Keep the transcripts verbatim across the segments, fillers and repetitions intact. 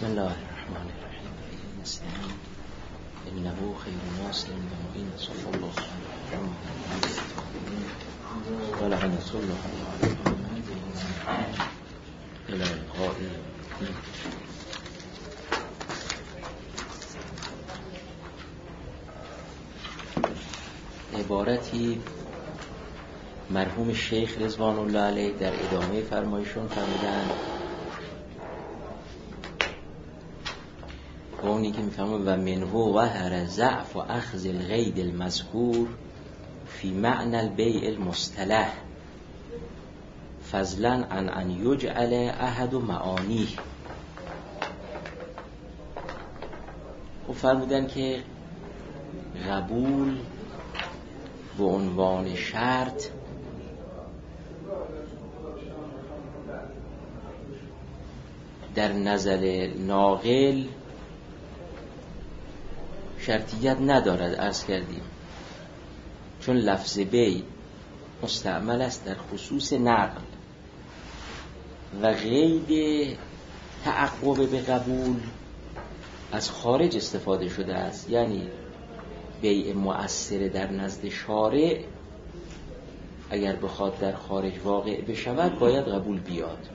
بسم الله الرحمن الرحیم. نستعین انه خیر ناصر و معین صلی الله علیه و لعنة الله علیه الى لقاء. عبارتی مرحوم شیخ رضوان الله علیه در ادامه فرمایشون فرمودند و اونی که میفهمه و منه وهر ضعف و اخذ الغید المذکور فی معنى البیع المصطلح فضلا عن ان یجعل احد معانی. و فرمودن که قبول به عنوان شرط در نظر ناقل شرطیت ندارد. عرض کردیم چون لفظ بی مستعمل است در خصوص نقل و قید تعقب به قبول از خارج استفاده شده است، یعنی بیع مؤثر در نزد شارع اگر بخواد در خارج واقع بشود باید قبول بیاد.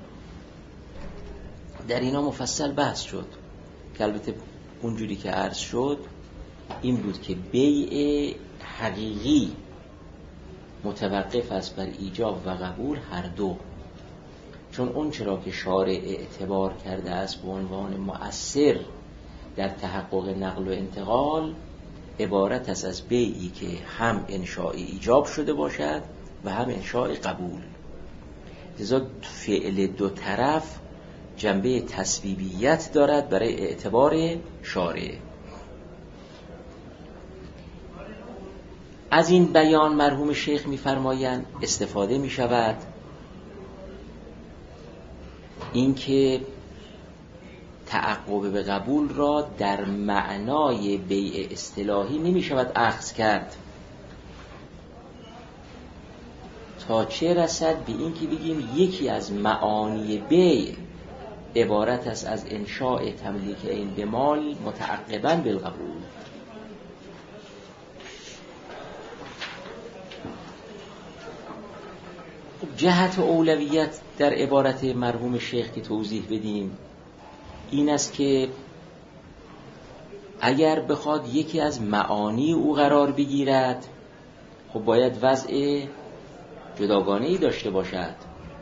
در اینا مفصل بحث شد که البته اونجوری که عرض شد این بود که بیع حقیقی متوقف است بر ایجاب و قبول هر دو، چون اون چرا که شارع اعتبار کرده است به عنوان مؤثر در تحقق نقل و انتقال عبارت است از بیعی که هم انشاء ایجاب شده باشد و هم انشاء قبول. لذا فعل دو طرف جنبه تسبیبیت دارد برای اعتبار شارع. از این بیان مرحوم شیخ می‌فرمایند استفاده می‌شود اینکه تعقب به قبول را در معنای بیع اصطلاحی نمی‌شود اخذ کرد تا چه رسد به این که بگیم یکی از معانی بیع عبارت است از انشاء تملیک این به مال متعقباً بالقبول. جهت اولویت در عبارت مرحوم شیخ که توضیح بدیم این است که اگر بخواد یکی از معانی او قرار بگیرد خب باید وضع جداگانه‌ای داشته باشد،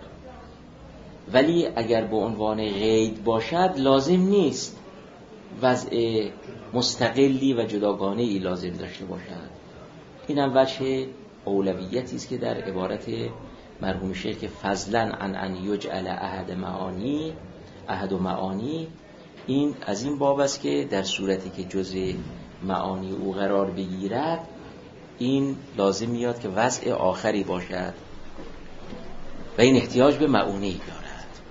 ولی اگر به عنوان قید باشد لازم نیست وضع مستقلی و جداگانه‌ای لازم داشته باشد. این هم وجه اولویتی است که در عبارت مرحوم شیخ که فضلا عن ان یجعل احد معانی احد معانی، این از این باب است که در صورتی که جزء معانی او قرار بگیرد این لازم میاد که وضع آخری باشد و این احتیاج به معونی دارد.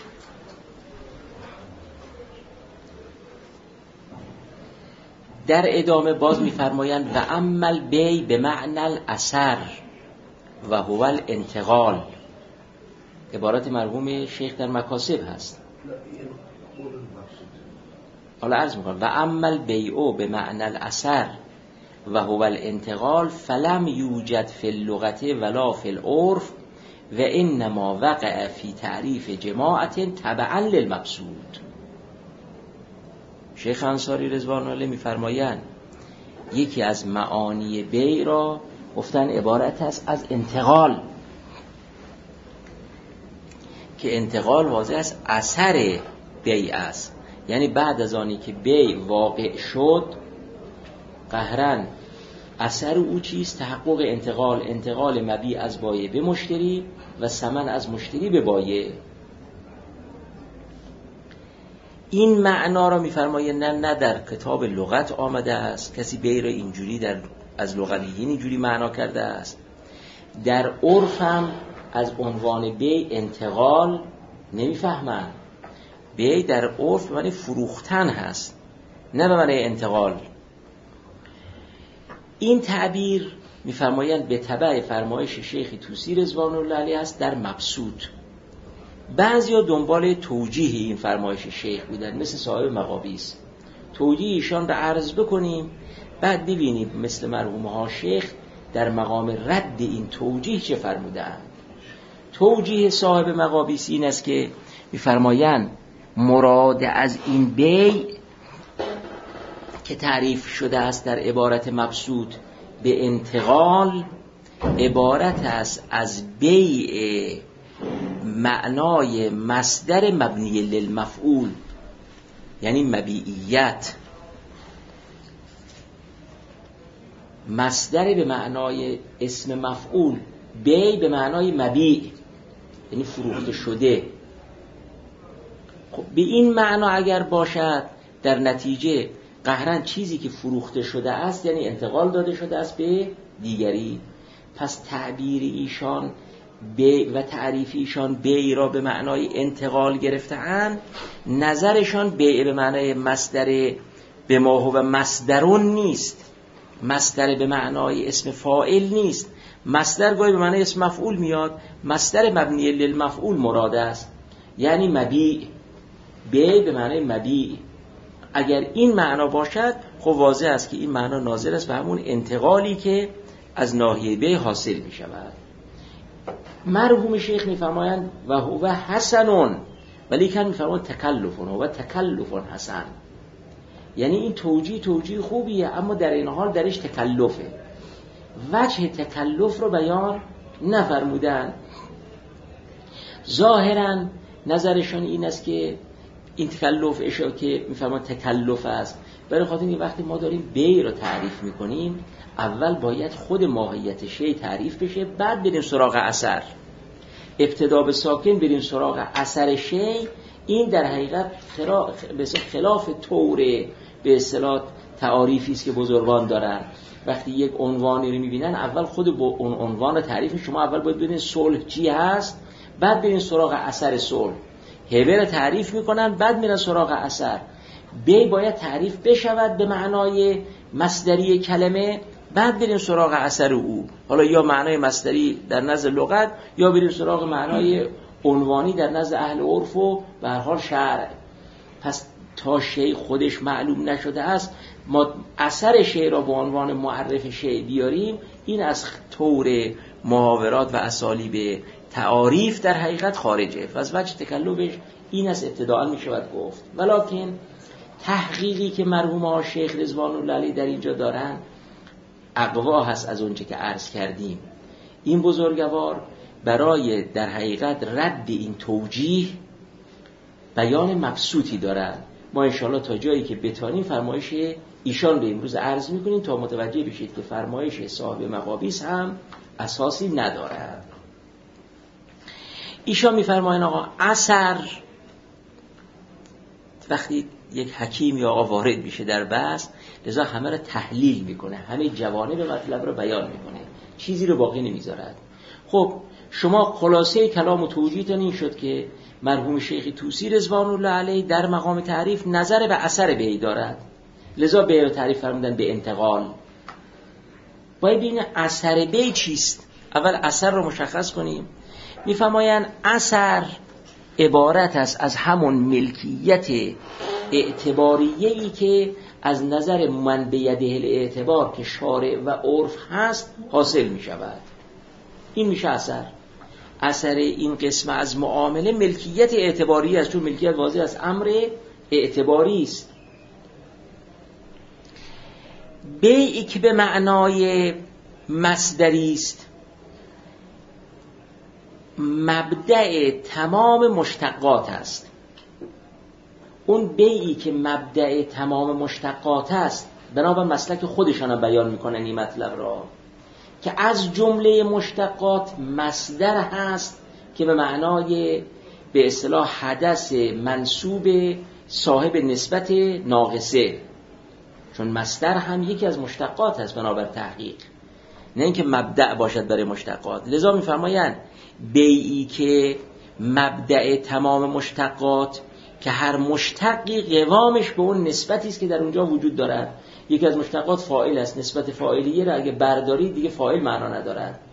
در ادامه باز می‌فرمایند و عمل بی به معنی الاثر و هو الانتقال. عبارت مرحوم شیخ در مکاسب هست. حالا عرض می‌کنم و عمل بیعو به معنی الاثر و هو الانتقال فلم یوجد فی اللغت ولا فی العرف و انما وقع فی تعریف جماعت تبعا للمقصود. شیخ انصاری رضوان الله می‌فرمایند یکی از معانی بیع را گفتن عبارت است از انتقال که انتقال واضح است اثر بیع است، یعنی بعد از آنی که بیع واقع شد قهرن اثر او چیست؟ تحقق انتقال، انتقال مبیع از بایع به مشتری و ثمن از مشتری به بایع. این معنا را می‌فرمایند نه نه در کتاب لغت آمده است، کسی بیع را اینجوری در از لغویین اینجوری معنا کرده است. در عرف هم از عنوان بیع انتقال نمیفهمند. بیع در عرف معنی فروختن هست نه به معنی انتقال. این تعبیر میفرمایند به تبع فرمایش شیخ طوسی رضوان الله علیه است در مبسوط بعضیا دنبال توجیه این فرمایش شیخ بودن، مثل صاحب مقابیس. توجیه ایشان را عرض بکنیم، بعد ببینیم مثل مرحوم ها شیخ در مقام رد این توجیه چه فرمودند. توجیه صاحب مقابیس این است که می‌فرمایند مراد از این بیع که تعریف شده است در عبارت مبسوط به انتقال، عبارت است از بیع معنای مصدر مبنی للمفعول، یعنی مبیعیت، مصدر به معنای اسم مفعول، بیع به معنای مبیع یعنی فروخته شده. خب به این معنا اگر باشد، در نتیجه قهرن چیزی که فروخته شده است یعنی انتقال داده شده است به دیگری. پس تعبیر ایشان بیع و تعریف ایشان بیع را به معنای انتقال گرفته‌اند. نظرشان بیع به معنای مصدر به ما هو مصدرون نیست، مصدر به معنای اسم فاعل نیست. مصدر گاهی به معنای اسم مفعول میاد، مصدر مبنی للمفعول مراد است، یعنی مبیع، بیع به معنای مبیع. اگر این معنا باشد خب واضح است که این معنا ناظر است به همون انتقالی که از ناحیه بیع حاصل می شود. مرحوم شیخ می فرمایند و هو حسنون، ولی کن می فرمایند تکلفون و تکلفون حسن، یعنی این توجیه توجیه خوبیه اما در این حال درش تکلفه. وجه تکلف رو بیان نفرمودن. ظاهرا نظرشان این است که این تکلف اشاره که میفهمن تکلف است، برای خاطر اینکه وقتی ما داریم بیع رو تعریف میکنیم اول باید خود ماهیت شی تعریف بشه، بعد بریم سراغ اثر. ابتدا به ساکن بریم سراغ اثر شی، این در حقیقت خلاف طور به اصطلاح تعاریفی است که بزرگان دارن. وقتی یک عنوانی رو میبینن اول خود با اون عنوان تعریف شما اول باید ببینید صلح چی هست، بعد بریم سراغ اثر صلح. هبه رو تعریف میکنن بعد میرن سراغ اثر. بی باید تعریف بشود به معنای مصدری کلمه، بعد بریم سراغ اثر او، حالا یا معنای مصدری در نزد لغت یا بریم سراغ معنای عنوانی در نزد اهل عرف و به هر حال شرع. پس تا شی خودش معلوم نشده است ما اثر شی را به عنوان معرف شی بیاریم، این از طور محاورات و اسالیب تعاریف در حقیقت خارجه. پس وجه تکلفش این از ابتداء می شود گفت. ولکن تحقیقی که مرحوم ها شیخ رضوان الله علیه در اینجا دارن اقوا هست از اونچه که عرض کردیم. این بزرگوار برای در حقیقت رد این توجیه بیان مبسوطی دارن. ما انشاءالله تا جایی که بتانیم فرمایش ایشان رو امروز عرض میکنیم تا متوجه بشید که فرمایش صاحب مقابیس هم اساسی ندارد. ایشان میفرماین آقا اثر، وقتی یک حکیم یا آقا وارد میشه در بحث لذا همه رو تحلیل میکنه، همه جوانب مطلب رو بیان میکنه، چیزی رو باقی نمیذارد. خب شما خلاصه کلام و توجیهتون این شد که مرحوم شیخ طوسی رضوان الله علیه در مقام تعریف نظر به اثر بیع دارد، لذا بیع رو تعریف فرمودن به انتقال. باید ببینیم اثر بیع چیست. اول اثر رو مشخص کنیم. میفرمایند اثر عبارت است از همون ملکیت اعتباریه‌ای که از نظر من بیده الاعتبار که شارع و عرف هست حاصل می شود. این میشه اثر. اثر این قسم از معامله ملکیت اعتباری است، چون ملکیت واضح از امر اعتباری است. بیعی که به معنای مصدری است، مبدأ تمام مشتقات است. اون بیعی که مبدأ تمام مشتقات است بنابر مسلک خودشان هم بیان میکنن این مطلب را که از جمله مشتقات مصدر هست که به معنای به اصطلاح حدث منسوب صاحب نسبت ناقصه، چون مصدر هم یکی از مشتقات هست بنابر تحقیق، نه اینکه مبدأ باشد برای مشتقات. لذا میفرمایند بیعی که مبدأ تمام مشتقات که هر مشتقی قوامش به اون نسبتی است که در اونجا وجود دارد. یکی از مشتقات فاعل است، نسبت فاعلیه را اگه برداری دیگه فاعل معنا ندارد.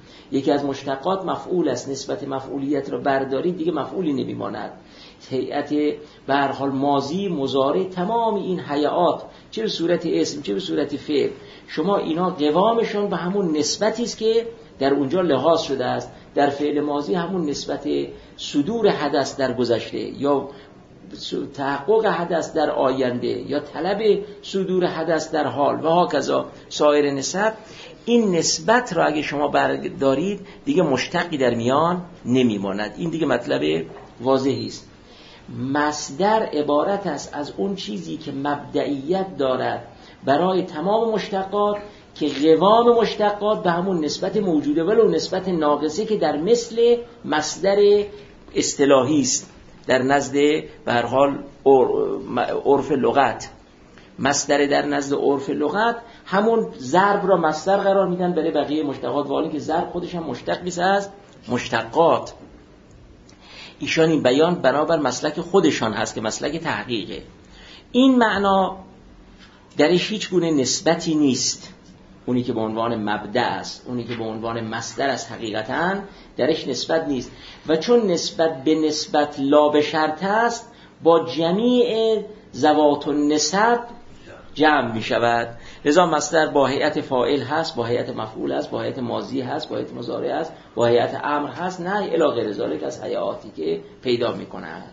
یکی از مشتقات مفعول است، نسبت مفعولیت را بردارید دیگه مفعولی نمیماند. هیئت به هر حال ماضی، مضارع، تمام این هیئات چه به صورت اسم چه به صورت فعل، شما اینا قوامشون به همون نسبتی است که در اونجا لحاظ شده است. در فعل ماضی همون نسبت صدور حدث در گذشته یا تحقق حدث در آینده یا طلب صدور حدث در حال و هاکذا سایر نسب. این نسبت را اگه شما بردارید دیگه مشتقی در میان نمیماند. این دیگه مطلب واضحی است. مصدر عبارت است از اون چیزی که مبدئیت دارد برای تمام مشتقات که قوام مشتقات به همون نسبت موجوده ولو نسبت ناقصه که در مثل مصدر اصطلاحی است در نزد به هر حال عرف لغت. مصدر در نزد عرف لغت همون ضرب را مصدر قرار میدن برای بقیه مشتقات، والی که ضرب خودش هم مشتق میشه از مشتقات. ایشان این بیان بنابر مسلک خودشان هست که مسلک تحقیقه. این معنا درش هیچ گونه نسبتی نیست. اونی که به عنوان مبدأ است، اونی که به عنوان مصدر است، حقیقتاً درش نسبت نیست و چون نسبت به نسبت لا به شرط است با جمیع ذوات النسب جمع می شود. لذا مصدر با هیئت فاعل هست، با هیئت مفعول هست، با هیئت ماضی هست، با هیئت مضارع هست، با هیئت امر هست، نه الی غیر ذالک از هیئاتی که پیدا می کند.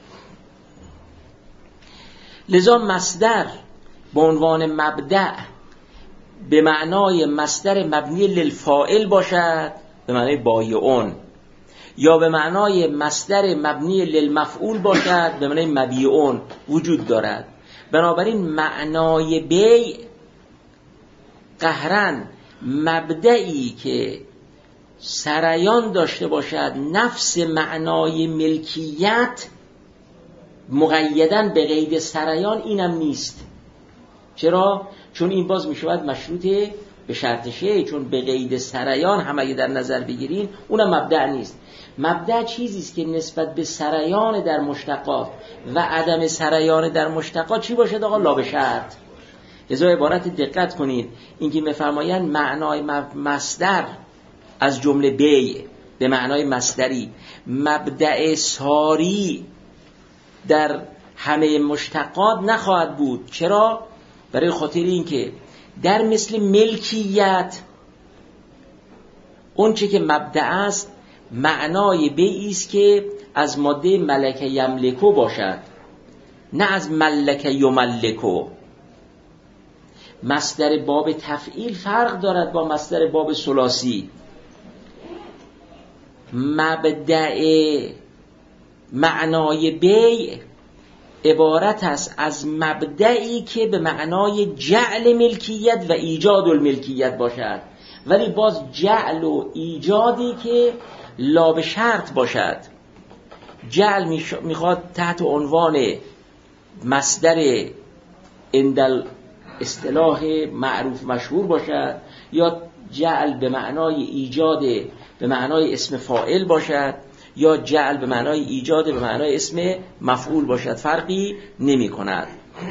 لذا مصدر به عنوان مبدأ به معنای مصدر مبنی للفاعل باشد به معنای بایعون، یا به معنای مصدر مبنی للمفعول باشد به معنای مبیعون وجود دارد. بنابراین معنای بیع قهرن مبدئی که سریان داشته باشد نفس معنای ملکیت مقیدن به قید سریان اینم نیست. چرا؟ چون این باز می شود مشروط به شرط شیء، چون به قید سریان هم اگه در نظر بگیرین اونم مبدأ نیست. مبدأ چیزی است که نسبت به سریان در مشتقات و عدم سریان در مشتقات چی باشد آقا؟ لا به شرط. لذا عبارت دقت کنید، اینکه می‌فرمایند معنای مصدر از جمله بیع به معنای مصدری مبدأ ساری در همه مشتقات نخواهد بود. چرا؟ برای خاطر اینکه در مثل ملکیت اون چه که مبدأ است معنای بیعی است که از ماده ملک یملکو باشد، نه از ملک یملکو. مصدر باب تفعیل فرق دارد با مصدر باب ثلاثی. مبدأ معنای بیع عبارت است از مبدئی که به معنای جعل ملکیت و ایجاد الملکیت باشد، ولی باز جعل و ایجادی که لا به شرط باشد. جعل میخواد تحت عنوان مصدر اندل اصطلاح معروف مشهور باشد، یا جعل به معنای ایجاد به معنای اسم فاعل باشد، یا جعل به معنای ایجاد به معنای اسم مفعول باشد، فرقی نمی کند.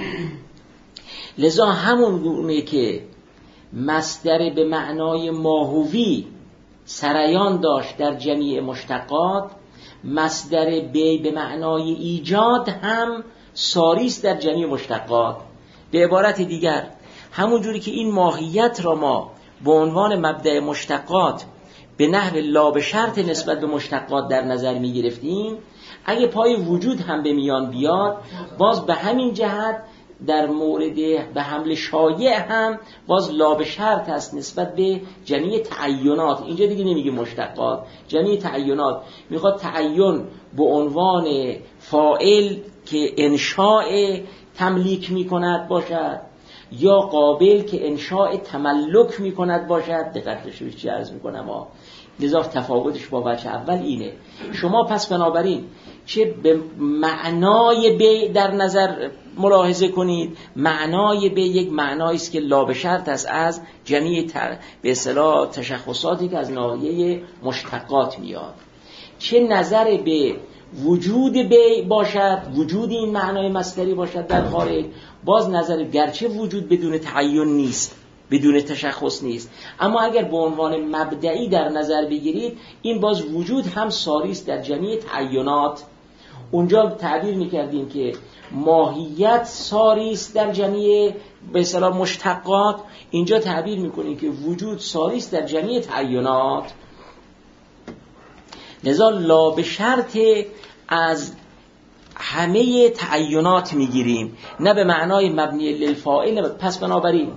لذا همون گونه که مصدر به معنای ماهوی سریان داشت در جمیع مشتقات، مصدر بی به معنای ایجاد هم ساری است در جمیع مشتقات. به عبارت دیگر همون جوری که این ماهیت را ما به عنوان مبدأ مشتقات به نحو لا به شرط نسبت به مشتقات در نظر می گرفتیم، اگه پای وجود هم به میان بیاد باز به همین جهت در مورد به حمل شایع هم باز لا به شرط است نسبت به جمیع تعینات. اینجا دیگه نمیگه مشتقات، جمیع تعینات. میخواد تعین به عنوان فاعل که انشاء تملیک میکند باشد، یا قابل که انشاء تملک میکند باشد. دقت داشته چی عرض میکنم ها. لذا تفاوتش با بچه اول اینه. شما پس بنابراین چه به معنای بیع در نظر ملاحظه کنید، معنای بیع یک معنایی است که لا به شرط است از جمیع به اصطلاح تشخصاتی که از ناحیه مشتقات میاد. چه نظر به وجود بیع باشد، وجود این معنای مصدری باشد در خارج، باز نظر گرچه وجود بدون تعین نیست، بدون تشخص نیست. اما اگر به عنوان مبدئی در نظر بگیرید، این باز وجود هم ساری است در جمعی تعینات. اونجا تعبیر میکردیم که ماهیت ساری است در جمعی به اصطلاح مشتقات، اینجا تعبیر میکنیم که وجود ساری است در جمعی تعینات. لذا لا به شرط از همه تعینات میگیریم، نه به معنای مبنی للفاعل. پس بنابراین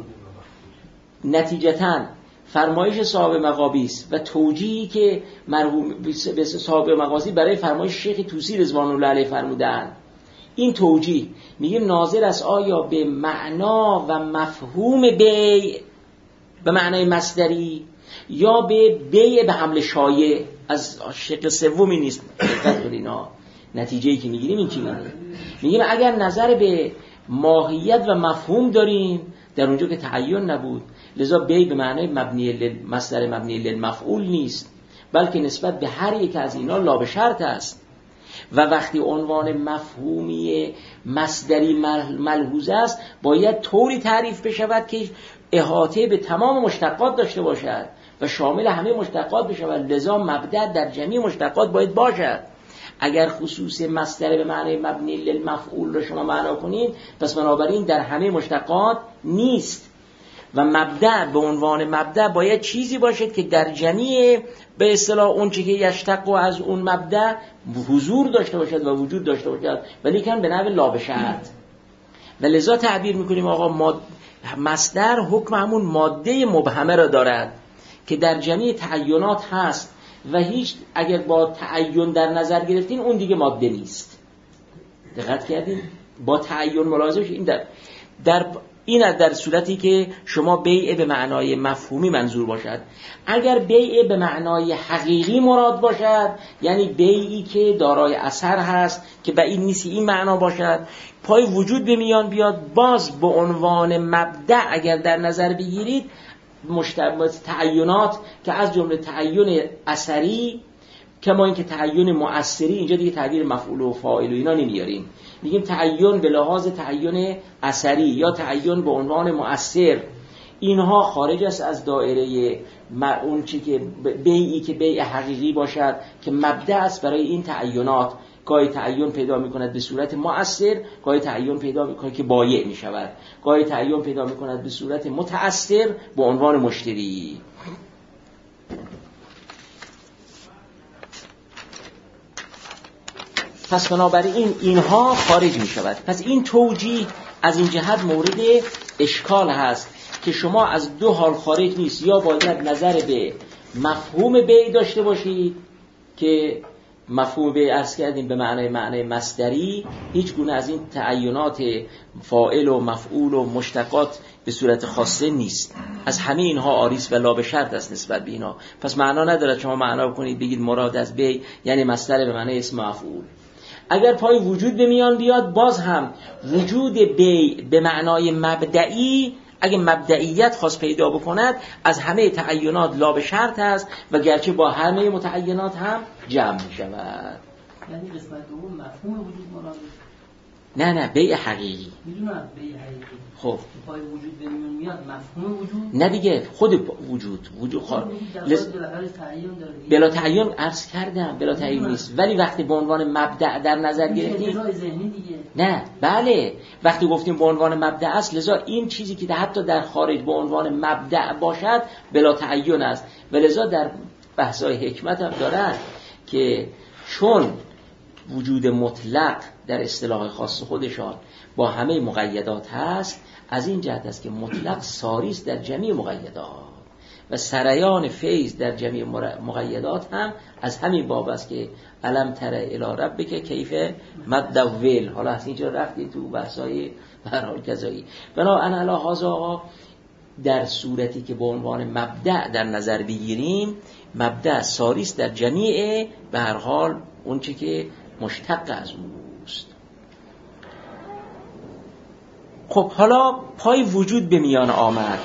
نتیجتاً فرمایش صاحب مقابیس و توجیهی که مرحوم به صاحب مقاصد برای فرمایش شیخ طوسی رضوان الله علیه فرمودن، این توجیه میگیم ناظر است آیا به معنا و مفهوم بیع به معنای مصدری یا به بیع به حمل شایع. از شق سومی نیست. دقت کنید اینا نتیجه‌ای که میگیریم این چی میگه؟ میگیم اگر نظر به ماهیت و مفهوم داریم، در اونجا که تعین نبود، لذا بیع به معنای مبنی للمصدر مبنی للمفعول نیست، بلکه نسبت به هر یک از اینا لا به شرط است. و وقتی عنوان مفهومی مصدری ملحوظ است، باید طوری تعریف بشود که احاطه به تمام مشتقات داشته باشد و شامل همه مشتقات بشود. لذا مبدأ در جمعی مشتقات باید باشد. اگر خصوص مصدر به معنی مبنی للمفعول رو شما معنا کنید، پس بنابراین در همه مشتقات نیست. و مبدأ به عنوان مبدأ باید چیزی باشد که در جمعی به اصطلاح اون چیزی که یشتق و از اون مبدأ حضور داشته باشد و وجود داشته باشد، ولی کن به نحو لا به شرط. و لذا تعبیر میکنیم آقا ماد... مصدر حکم همون ماده مبهمه را دارد که در جمعی تعینات هست و هیچ اگر با تعین در نظر گرفتین اون دیگه ماده نیست. دقت کردین؟ با تعین ملاحظه بشید. این در در این در صورتی که شما بیع به معنای مفهومی منظور باشد. اگر بیع به معنای حقیقی مراد باشد، یعنی بیعی که دارای اثر هست که به این نیست این معنا باشد، پای وجود به میان بیاد، باز به عنوان مبدأ اگر در نظر بگیرید مشتبه تعینات که از جمله تعین اثری، کما اینکه تعین مؤثری، اینجا دیگه تعبیر مفعول و فاعل و اینا نمیاریم، میگیم تعین به لحاظ تعین اثری یا تعین به عنوان مؤثر، اینها خارج است از دایره اون چی که بیعی که بیع حقیقی باشد که مبدأ است برای این تعینات. گاهی تعین پیدا میکند به صورت مؤثر، گاهی تعین پیدا میکند که بایع میشود، گاهی تعین پیدا میکند به صورت متأثر به عنوان مشتری. پس بنابراین اینها خارج میشود. پس این توجیه از این جهت مورد اشکال هست که شما از دو حال خارج نیست، یا باید نظر به مفهوم بیع داشته باشید که مفهوم بیع عرض کردیم به معنای معنای مصدری، هیچ گونه از این تعینات فاعل و مفعول و مشتقات به صورت خاصه نیست. از همه اینها آریس و لا به شرط است نسبت به اینا. پس معنا نداره شما معنا بکنید بگید مراد از بیع یعنی مصدر به معنای اسم مفعول. اگر پای وجود به میان بیاد، باز هم وجود بیع به معنای مبدئی اگه مبدئیت خواست پیدا بکند از همه تعینات لا به شرط است و گرچه با همه متعینات هم جمع می شود. یعنی قسمت دوم مفهوم وجود مراد؟ نه نه بیع حقیقی. میدونم بیع حقیقی. خب پای وجود به میان میاد مفهوم وجود؟ نه دیگه خود وجود وجود خواهد لز... بلا تعین عرض کردم بلا تعین نیست، ولی وقتی به عنوان مبدأ در نظر گرفتیم نه بله وقتی گفتیم به عنوان مبدأ است، لذا این چیزی که حتی در خارج به عنوان مبدأ باشد بلا تعین است. و لذا در بحث‌های حکمت هم دارن که چون وجود مطلق در اصطلاح خاص خودشان با همه مقیدات هست، از این جهت است که مطلق ساری است در جميع مقیدات و سریان فیض در جميع مقیدات هم از همین باب است که الم تر الی ربک کیف مد ول. حالا از اینجا رفتیم تو بحث‌های به هر حال کذایی. بنابراین علی هذا در صورتی که به عنوان مبدأ در نظر بگیریم، مبدأ ساری است در جمیع به هر حال اون چی که مشتق از اوست. خب حالا پای وجود به میان آمد،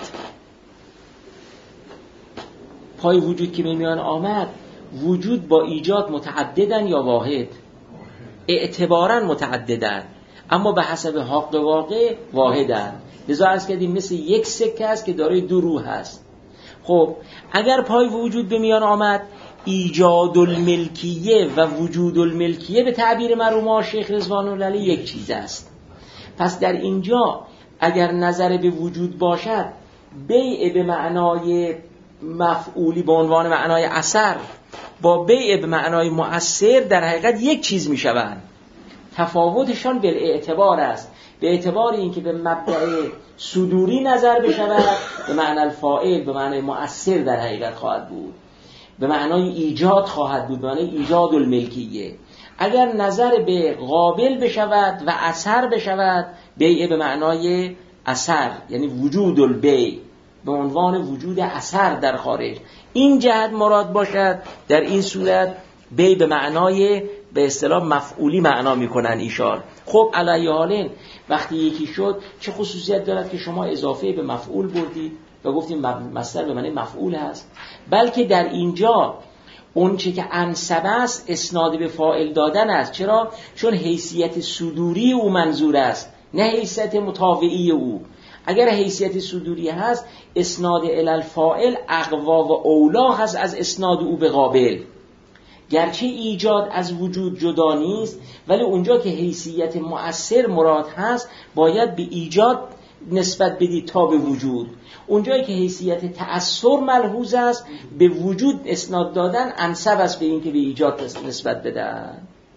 پای وجود که به میان آمد، وجود با ایجاد متعددن یا واحد؟ اعتباراً متعددن. اما به حسب حق واقع واحدن. لذا عرض کردیم مثل یک سکه است که دارای دو رو هست. خب اگر پای وجود به میان آمد، ایجاد الملکیه و وجود الملکیه به تعبیر مرحوم شیخ رضوان الله علیه یک چیز است. پس در اینجا اگر نظر به وجود باشد، بیع به معنای مفعولی به عنوان معنای اثر با بیع به معنای مؤثر در حقیقت یک چیز می شوند. تفاوتشان بالاعتبار است، به اعتبار اینکه به مبدأ صدوری نظر بشود به معنی الفاعل به معنای مؤثر در حقیقت خواهد بود، به معنای ایجاد خواهد بود، به معنای ایجاد الملکیه. اگر نظر به قابل بشود و اثر بشود، بیع به معنای اثر یعنی وجود البیع به عنوان وجود اثر در خارج این جهت مراد باشد، در این صورت بیع به معنای به اصطلاح مفعولی معنا میکنن ایشان. خب علی حالین وقتی یکی شد چه خصوصیت دارد که شما اضافه به مفعول بردید و گفتیم مصدر به معنی مفعول هست، بلکه در اینجا اون چه که انسب است اسناد به فاعل دادن است. چرا؟ چون حیثیت صدوری او منظور است، نه حیثیت مطاوعی او. اگر حیثیت صدوری هست، اسناد الی الفاعل اقوا و اولا هست از اسناد او به قابل. گرچه ایجاد از وجود جدا نیست، ولی اونجا که حیثیت مؤثر مراد هست باید به ایجاد نسبت بدید تا به وجود. اونجایی که حیثیت تأثر ملحوظ است، به وجود اسناد دادن انسب است به این که به ایجاد نسبت بدن.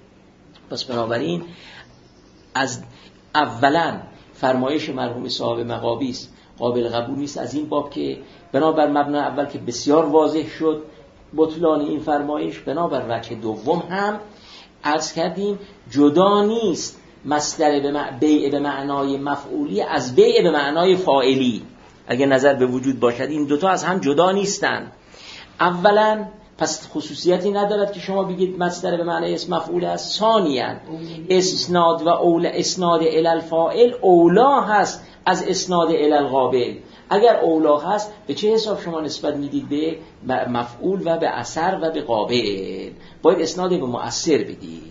پس بنابراین از اولا فرمایش مرحوم صاحب مغابیس قابل قبول نیست از این باب که بنابر مبنا اول که بسیار واضح شد بطلان این فرمایش، بنابر وجه دوم هم عرض کردیم جدا نیست مصدر به مع... بیع به معنای مفعولی از بیع به معنای فاعلی. اگر نظر به وجود باشد این دوتا از هم جدا نیستن. اولا پس خصوصیتی ندارد که شما بگید مصدر به معنای اسم مفعول است. ثانیاً اسناد و اول اسناد الی الفاعل اولا هست از اسناد الی القابل. اگر اولا هست به چه حساب شما نسبت میدید؟ به مفعول و به اثر و به قابل. باید اسناد به مؤثر بدید.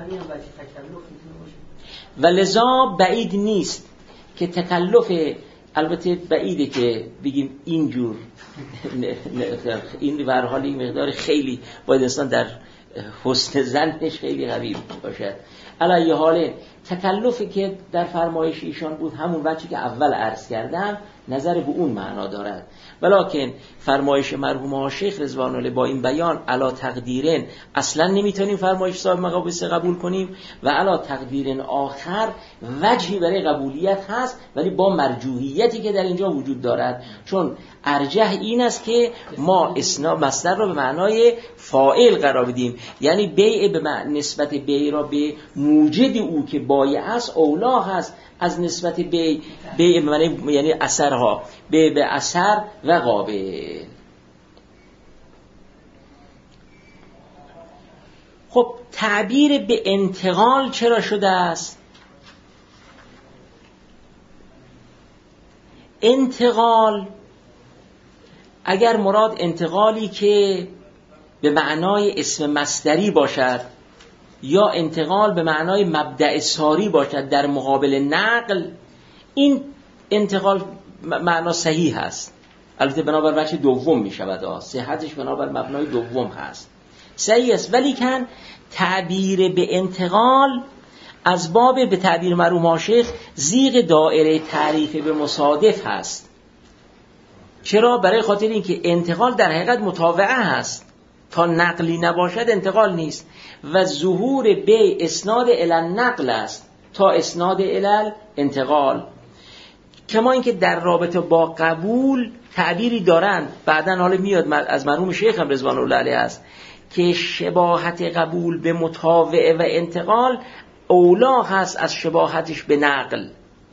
و لذا بعید نیست که تکلف، البته بعیده که بگیم اینجور این به هر حال این مقدار خیلی باید انسان در حسن ظنش خیلی قوی باشد. علی حال تکلفی که در فرمایش ایشان بود همون وجهی که اول عرض کردم نظر به اون معنا دارد، ولکن فرمایش مرحوم شیخ رضوان الله با این بیان علا تقدیرن اصلا نمیتونیم فرمایش صاحب مقابس قبول کنیم و علا تقدیرن آخر وجهی برای قبولیت هست، ولی با مرجوحیتی که در اینجا وجود دارد. چون ارجح این است که ما اسناد مصدر را به معنای فاعل قرار بدیم، یعنی بیع به نسبت بیع را به موجد او که بایع است اولا هست از نسبت بیع بیع به معنی یعنی اثرها بیع به اثر و قابل. خب تعبیر به انتقال چرا شده است؟ انتقال اگر مراد انتقالی که به معنای اسم مصدری باشد یا انتقال به معنای مبدأ ساری باشد در مقابل نقل، این انتقال معنا صحیح هست. البته بنابر وجه دوم می شود، صحتش بنابر مبنای دوم هست، صحیح است. ولی کن تعبیر به انتقال از باب به تعبیر مرحوم شیخ زیغ دایره تعریف به مصادف هست. چرا؟ برای خاطر اینکه انتقال در حقیقت متابعه هست، تا نقلی نباشد انتقال نیست و ظهور به اسناد الی النقل است تا اسناد الی انتقال. کما اینکه در رابطه با قبول تعبیری دارند، بعدن حالا میاد از مرحوم شیخ هم رضوان الله علیه است که شباهت قبول به متابعه و انتقال اولا هست از شباهتش به نقل.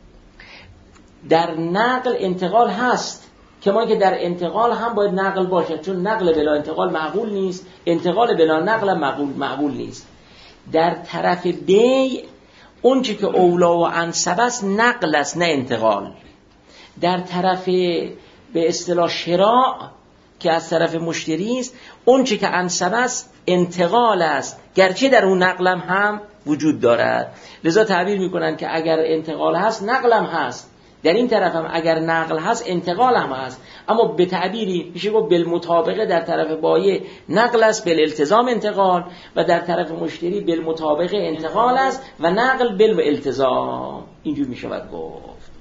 در نقل انتقال هست، کما که در انتقال هم باید نقل باشد، چون نقل بلا انتقال معقول نیست، انتقال بلا نقل معقول معقول نیست. در طرف بیع اون چی که اولا و انسب است نقل است نه انتقال. در طرف به اصطلاح شراء که از طرف مشتری است اون چی که انسب است انتقال است، گرچه در اون نقلم هم وجود دارد. لذا تعبیر میکنن که اگر انتقال هست نقلم هست، در این طرف هم اگر نقل هست انتقال هم هست، اما به تعبیری میشه گفت بالمطابقه در طرف بایع نقل است، بالالتزام انتقال، و در طرف مشتری بالمطابقه انتقال است و نقل بالالتزام. اینجور میشود گفت.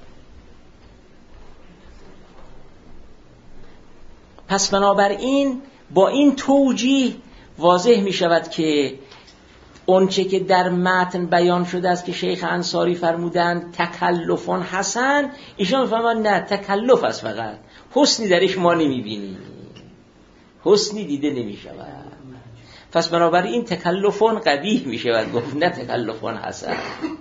پس بنابراین با این توجیه واضح می شود که اونچه که در متن بیان شده است که شیخ انصاری فرمودند تکلفون حسن، ایشان فرمودند نه، تکلف است، فقط حسنی درش ما نمی بینیم، حسنی دیده نمی شود. پس بنابراین تکلفون قبیح می شود گفت، نه تکلفون حسن.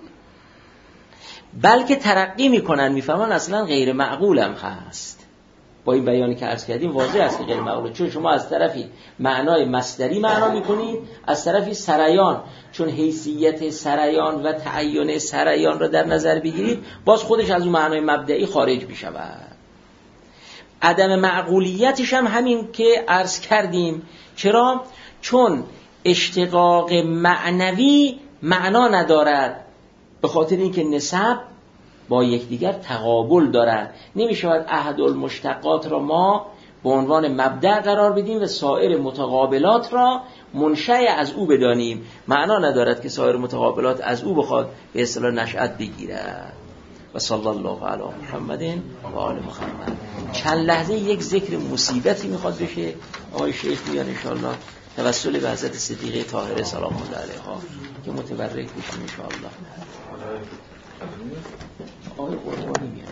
بلکه ترقی می کنند، می فرمایند اصلا غیر معقول هم هست. با این بیانی که عرض کردیم واضح است که غیر معقوله، چون شما از طرفی معنای مصدری معنا میکنید، از طرفی سریان، چون حیثیت سریان و تعین سریان را در نظر بگیرید باز خودش از اون معنای مبدئی خارج میشود. عدم معقولیتش هم همین که عرض کردیم. چرا؟ چون اشتقاق معنوی معنا ندارد، به خاطر اینکه نسب با یکدیگر تقابل دارند. نمیشود احد المشتقات را ما به عنوان مبدأ قرار بدیم و سایر متقابلات را منشأ از او بدانیم. معنا ندارد که سایر متقابلات از او بخواد به اصطلاح نشأت بگیرد. و صلی الله علی محمد و آل محمد. چند لحظه یک ذکر مصیبتی میخواد بشه، آقای شیخ میان انشاءالله توسل به حضرت صدیقه طاهره سلام الله علیها که متبرک بشیم انشاءالله. آقای قربانی میاد.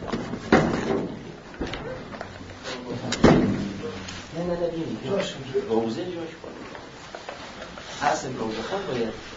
نه نه نه بینید روزه جاش کنید. اصل روزه خود باید